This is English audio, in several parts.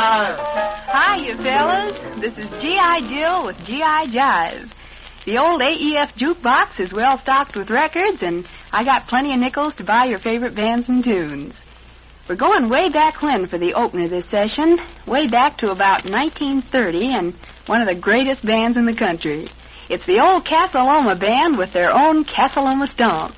Jive. Hi, you fellas. This is G.I. Jill with G.I. Jive. The old AEF jukebox is well stocked with records, and I got plenty of nickels to buy your favorite bands and tunes. We're going way back when for the opener of this session, way back to about 1930, and one of the greatest bands in the country. It's the old Casa Loma Band with their own Casa Loma Stomp.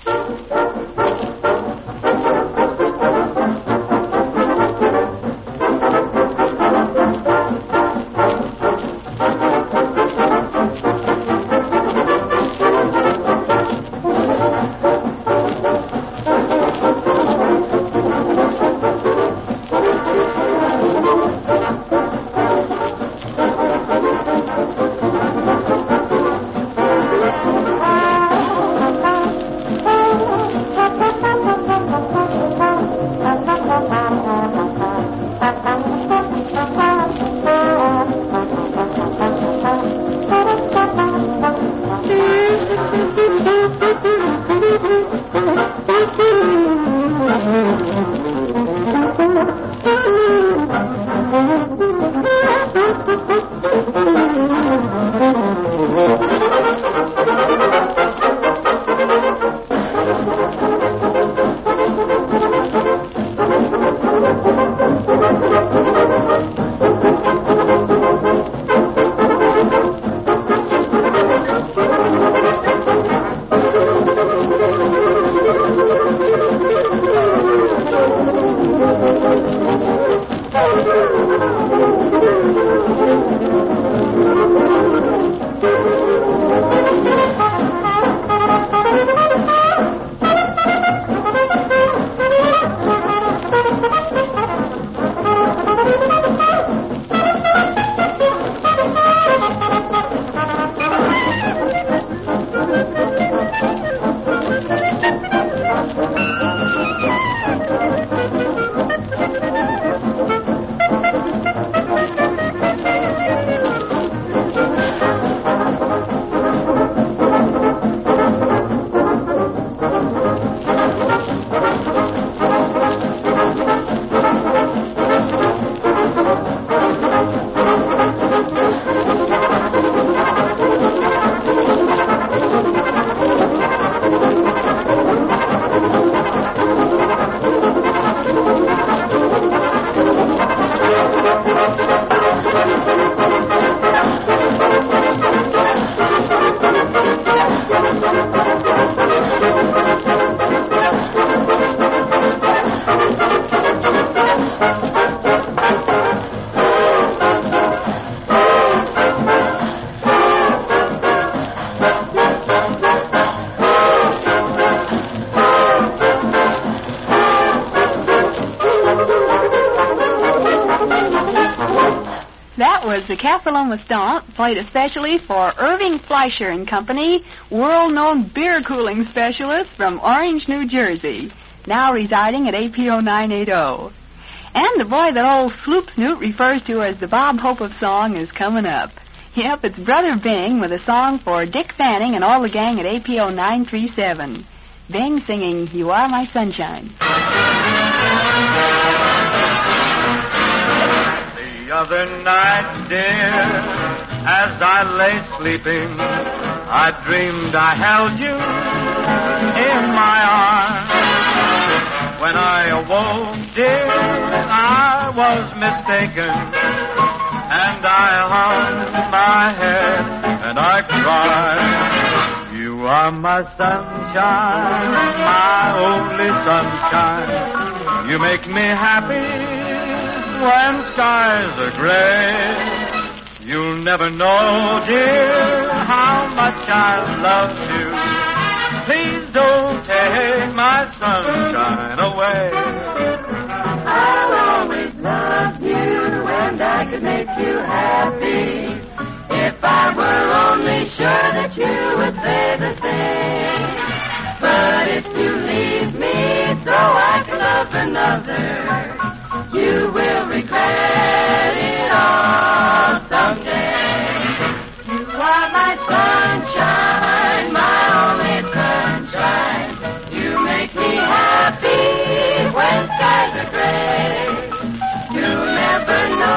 The Casa Loma Stomp, played especially for Irving Fleischer and Company, world-known beer cooling specialist from Orange, New Jersey, now residing at APO 980. And the boy that old Sloop Snoot refers to as the Bob Hope of song is coming up. Yep, it's Brother Bing with a song for Dick Fanning and all the gang at APO 937. Bing singing, "You Are My Sunshine." The other night, dear, as I lay sleeping, I dreamed I held you in my arms. When I awoke, dear, I was mistaken, and I hung my head and I cried. You are my sunshine, my only sunshine. You make me happy when skies are gray. You'll never know, dear, how much I love you. Please don't take my sunshine away. I'll always love you, and I could make you happy if I were only sure that you would say the same. But if you leave me so I can love another, you will regret it all someday. You are my sunshine, my only sunshine. You make me happy when skies are gray. You'll never know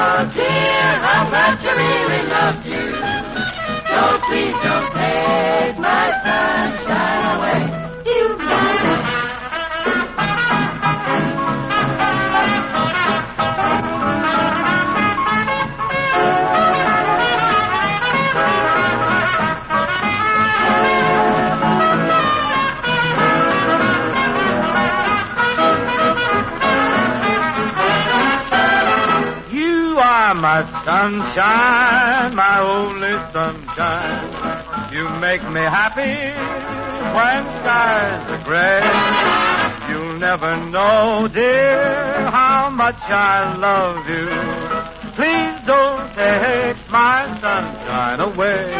Sunshine, my only sunshine, you make me happy when skies are gray. You'll never know, dear, how much I love you. Please don't take my sunshine away.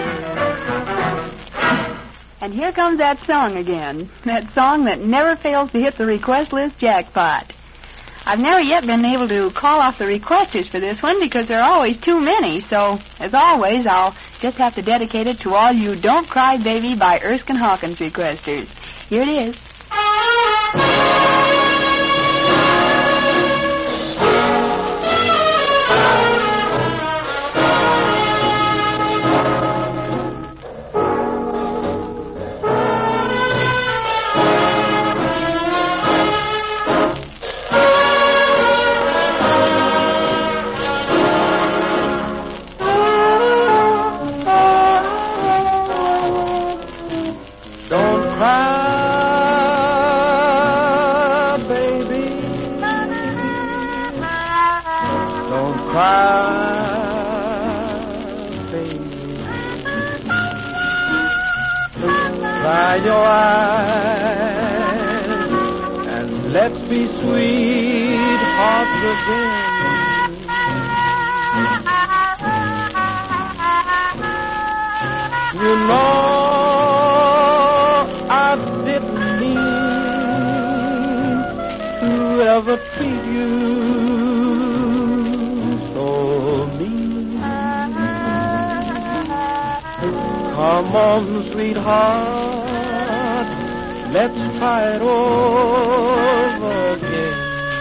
And here comes that song again, that song that never fails to hit the request list jackpot. I've never yet been able to call off the requesters for this one because there are always too many, so as always, I'll just have to dedicate it to all you Don't Cry Baby by Erskine Hawkins requesters. Here it is. Dry your eyes and let's be sweethearts again. You know I didn't mean to ever treat you so mean. Come on, sweetheart, let's try it over again.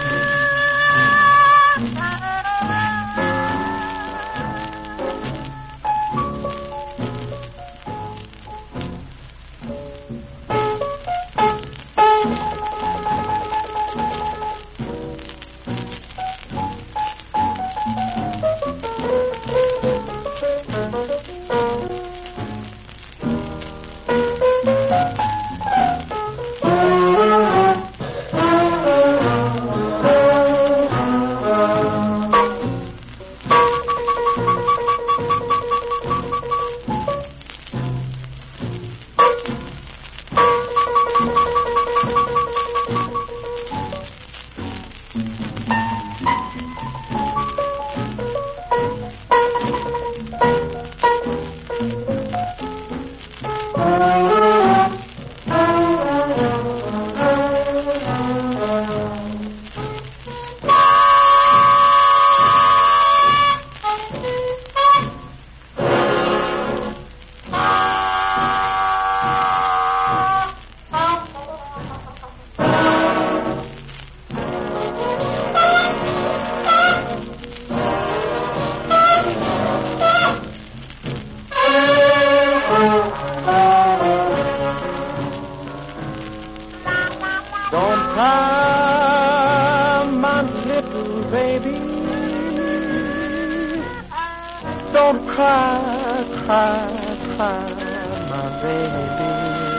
Don't cry, cry, cry, my baby.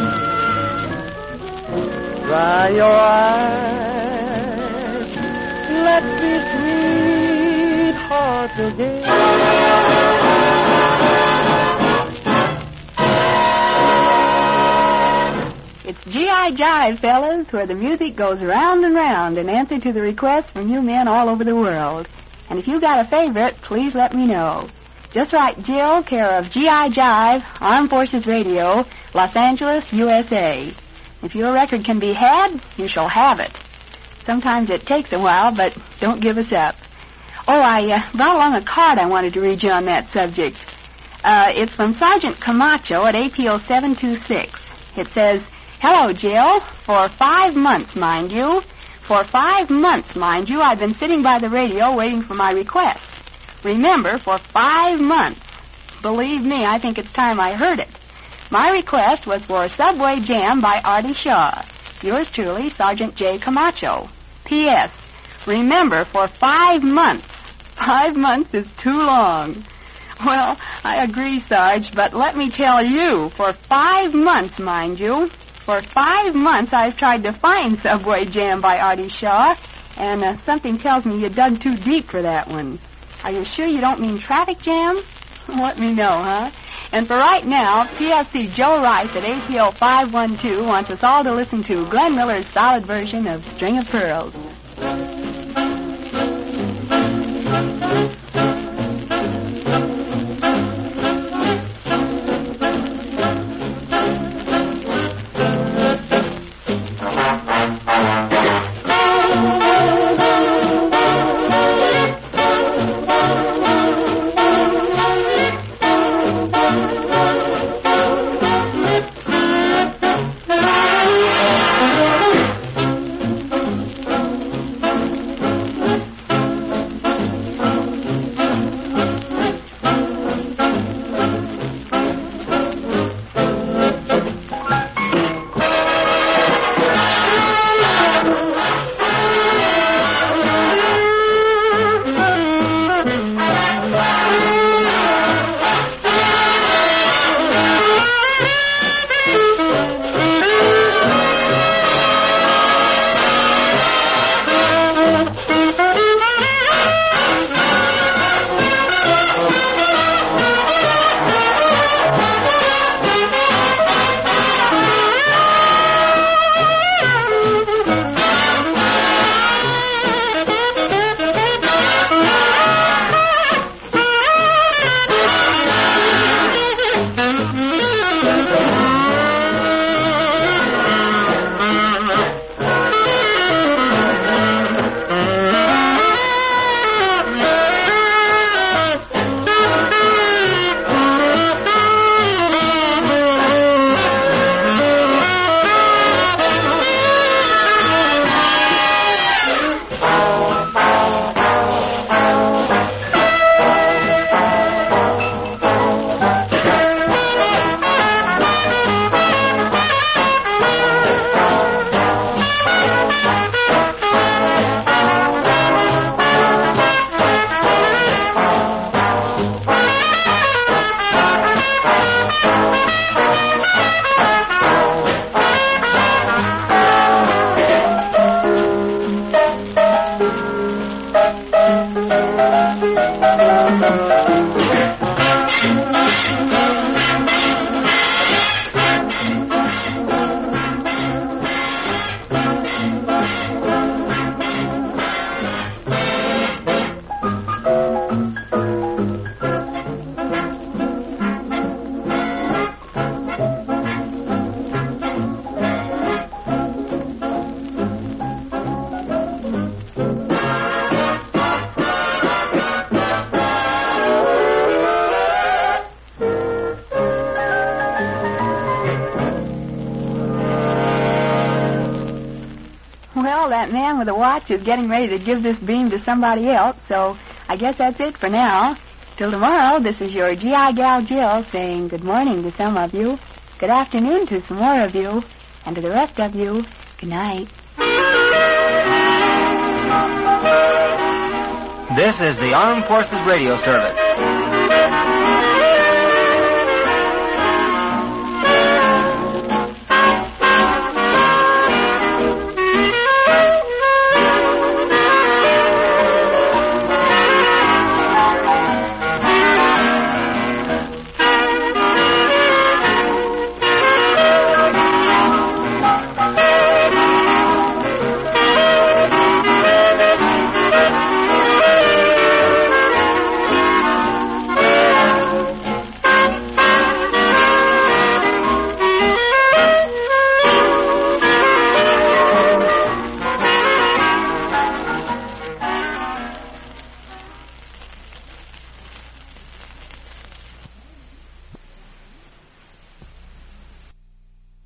Dry your eyes, let's be sweethearts again. It's G.I. Jive, fellas, where the music goes round and round in answer to the requests from you men all over the world. And if you got a favorite, please let me know. Just write Jill, care of G.I. Jive, Armed Forces Radio, Los Angeles, USA. If your record can be had, you shall have it. Sometimes it takes a while, but don't give us up. Oh, I brought along a card I wanted to read you on that subject. It's from Sergeant Camacho at APO 726. It says, "Hello, Jill. For 5 months, mind you. For 5 months, mind you, I've been sitting by the radio waiting for my request. Remember, for 5 months. Believe me, I think it's time I heard it. My request was for Subway Jam by Artie Shaw. Yours truly, Sergeant J. Camacho. P.S. Remember, for 5 months. 5 months is too long." Well, I agree, Sarge, but let me tell you, for 5 months, mind you, for 5 months I've tried to find Subway Jam by Artie Shaw, and something tells me you dug too deep for that one. Are you sure you don't mean traffic jam? Let me know, huh? And for right now, PFC Joe Rice at APO 512 wants us all to listen to Glenn Miller's solid version of String of Pearls. Well, that man with the watch is getting ready to give this beam to somebody else, so I guess that's it for now. Till tomorrow, this is your G.I. Gal Jill saying good morning to some of you, good afternoon to some more of you, and to the rest of you, good night. This is the Armed Forces Radio Service.